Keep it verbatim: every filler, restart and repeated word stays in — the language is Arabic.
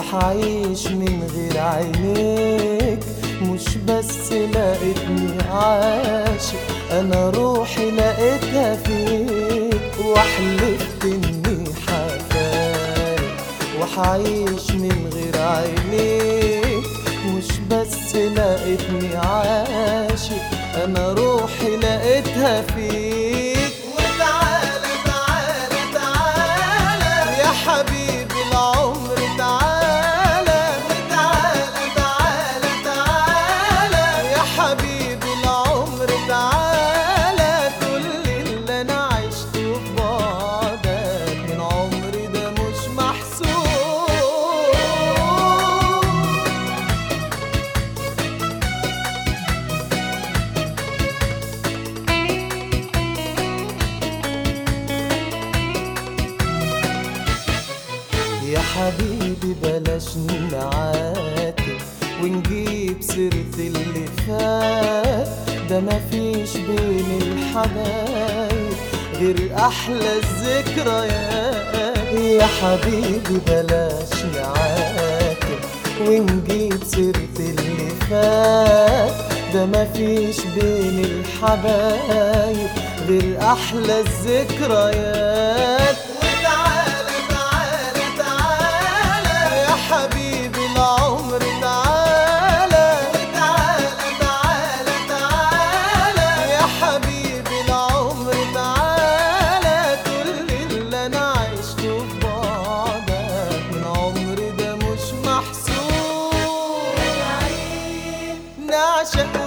وحعيش من غير عينيك. مش بس لقيتني عاشق، انا روحي لقيتها فيك، وحلفت اني حفارق وحعيش من غير عينيك. مش بس لقيتني عاشق، انا روحي لقيتها فيك. وتعالى تعالى تعالى يا حبيبي العمر تعالى، وتعالى تعالى تعالى يا حبيبي العمر تعالى. كل اللي انا عشته في بعدك من عمري ده مش محسوب. يا حبيبي بلاش نعاتب ونجيب سيرة اللي فات، ده مفيش بين الحبايب غير أحلى الذكريات. يا حبيبي بلاش نعاتب ونجيب سيرة اللي فات، ده مفيش بين الحبايب غير أحلى الذكريات. حبيبي العمر تعالى، تعالى تعالى تعالى يا حبيبي العمر تعالى. كل اللي انا عشته في بعدك من عمري ده مش محسوب. نعشق